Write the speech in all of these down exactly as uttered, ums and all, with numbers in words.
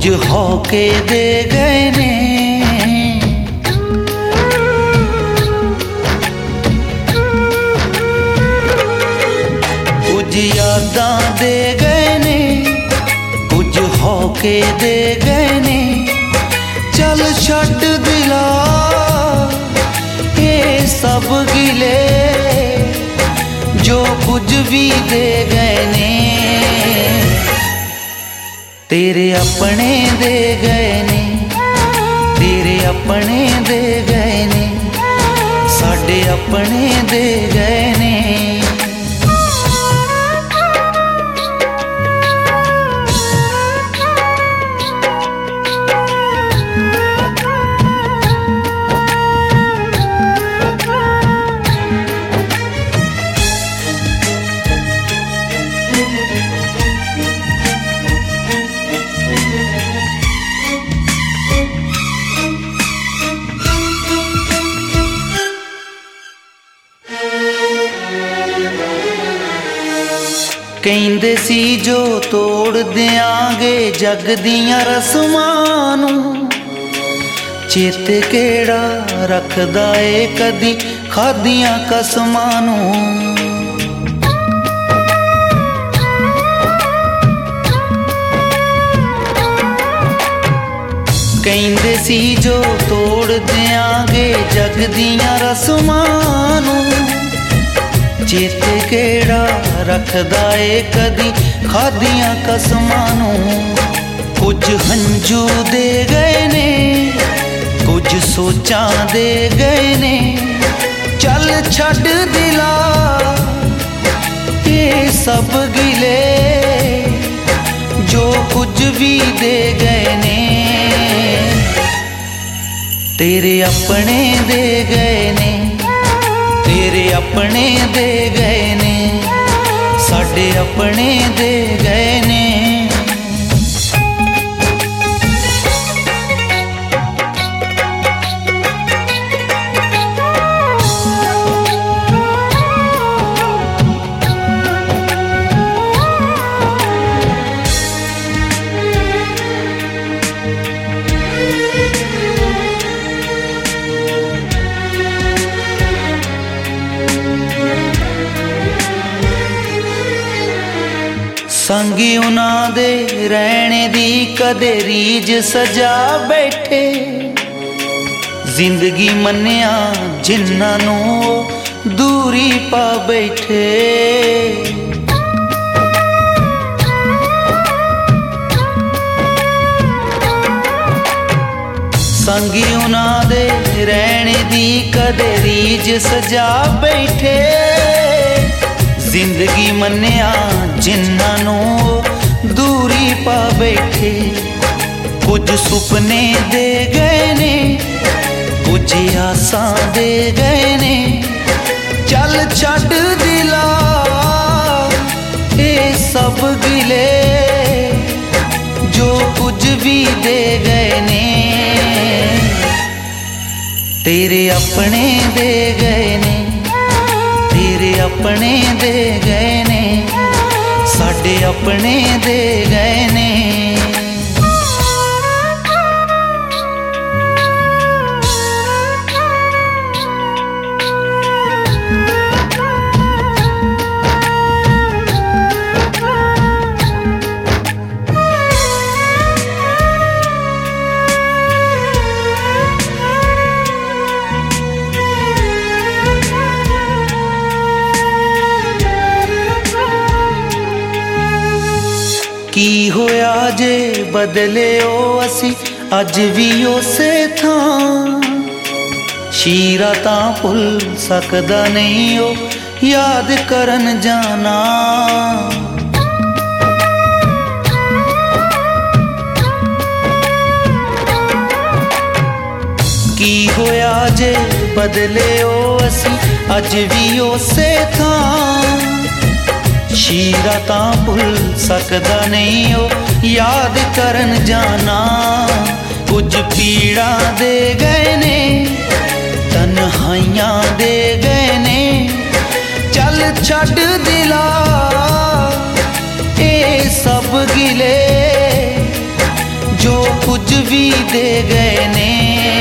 होके दे गए ने, कुछ यादां दे गए ने, कुछ होके दे गए ने। चल छड्ड दिला ये सब गिले जो कुछ भी दे गए ने, तेरे अपने दे गए ने, तेरे अपने दे गए ने, साडे अपने दे गए ने। ਕਹਿੰਦੇ ਸੀ ਜੋ ਤੋੜ ਦਿਆਂਗੇ ਜਗ ਦੀਆਂ ਰਸਮਾਂ ਨੂੰ, ਚੇਤੇ ਕਿਹੜਾ ਰੱਖਦਾ ਏ ਕਦੀ ਖਾਧੀਆਂ ਕਸਮਾਂ ਨੂੰ। ਕਹਿੰਦੇ ਸੀ ਜੋ ਤੋੜ ਦਿਆਂਗੇ ਜਗ ਦੀਆਂ ਰਸਮਾਂ ਨੂੰ, चेते केड़ा रखदा ए कदी खादियां कसमां नूं। कुछ हंजू दे गए ने, कुछ सोचां दे गए ने। चल छड्ड दिला ये सब गिले जो कुछ भी दे गए ने, तेरे अपने दे गए ने, तेरे अपने दे गए ने, साडे अपने दे गए ने। संगी उन्हां दे रहने दी कदे रीज सजा बैठे, जिंदगी मन्निया जिन्हां नूं दूरी पा बैठे। संगी उन्हां दे रहने दी कदे रीज सजा बैठे, जिंदगी मन्निया जिन्हां नूं दूरी पा बैठे। कुछ सुपने दे गए ने, कुछ आसां दे गए ने। चल छड्ड दिला ये सब गिले जो कुछ भी दे गए ने, तेरे अपने दे गए ने, तेरे अपने दे गए ने, साडे अपने दे गए ने। की होया जे बदले ओ असी अज भी उसे थां, शीरा तां भुल सकदा नहीं ओ याद करन जाना। की होया जे बदले ओ असी अज भी उसे थां, शीरा तां भुल सकदा नहीं ओ याद करन जाना। कुछ पीड़ा दे गए ने, तन्हाइयां दे गए ने। चल छड्ड दिला ये सब गिले जो भी दे गए ने,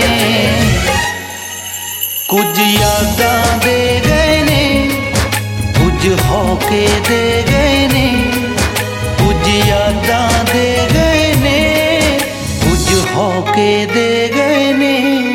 कुछ यादां दे गए ने, कुछ हौके दे गए ने, कुछ यादां दे गए ने, कुछ हौके दे गए ने।